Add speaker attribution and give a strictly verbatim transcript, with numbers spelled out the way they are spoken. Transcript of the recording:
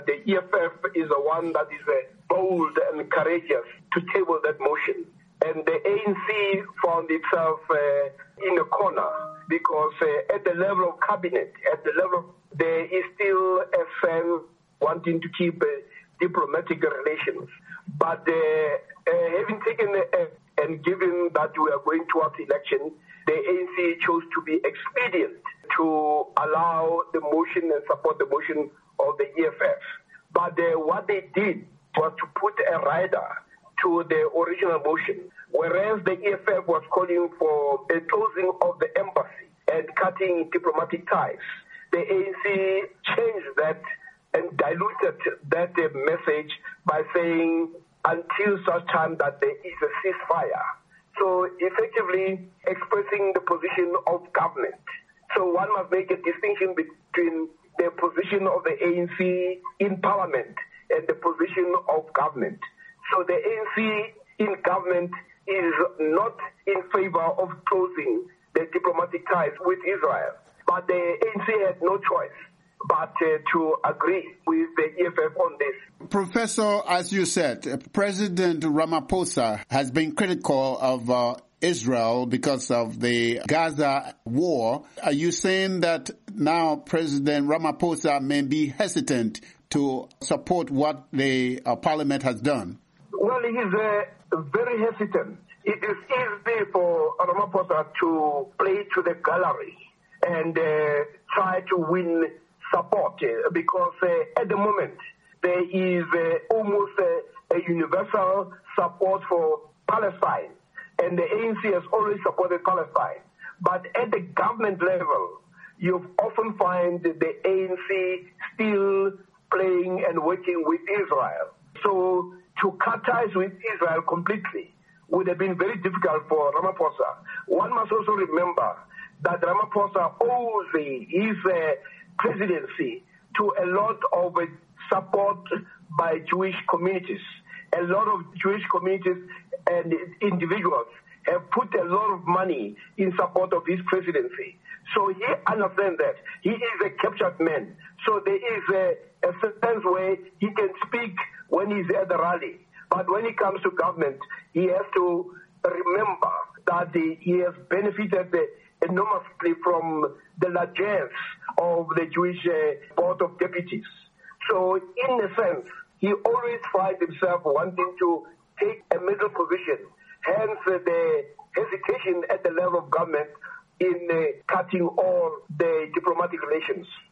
Speaker 1: the E F F is the one that is uh, bold and courageous to table that motion. And the A N C found itself uh, in a corner because uh, at the level of cabinet, at the level, there is still a firm wanting to keep uh, diplomatic relations. But uh, uh, having taken uh, and given that we are going towards election, the A N C chose to be expedient to allow the motion and support the motion of the E F F. But uh, what they did was to put a rider to the original motion, whereas the E F F was calling for a closing of the embassy and cutting diplomatic ties. The A N C changed that and diluted that uh, message by saying until such time that there is a ceasefire. So effectively expressing the position of government. So one must make a distinction between the position of the A N C in parliament and the position of government. So the A N C in government is not in favor of closing the diplomatic ties with Israel. But the A N C had no choice but uh, to agree with the E F F on this.
Speaker 2: Professor, as you said, President Ramaphosa has been critical of uh, Israel because of the Gaza war. Are you saying that now President Ramaphosa may be hesitant to support what the uh, parliament has done?
Speaker 1: Well, he is uh, very hesitant. It is easy for Ramaphosa to play to the gallery and uh, try to win support uh, because uh, at the moment there is uh, almost uh, a universal support for Palestine, and the A N C has always supported Palestine. But at the government level, you often find the A N C still playing and working with Israel. So to cut ties with Israel completely would have been very difficult for Ramaphosa. One must also remember that Ramaphosa owes his uh, presidency to a lot of uh, support by Jewish communities. A lot of Jewish communities and individuals have put a lot of money in support of his presidency. So he understands that. He is a captured man. So there is a, a sense where he can speak when he's at the rally. But when it comes to government, he has to remember that he, he has benefited enormously from the largesse of the Jewish uh, Board of Deputies. So in a sense, he always finds himself wanting to take a middle position, hence uh, the hesitation at the level of government in uh, cutting all the diplomatic relations.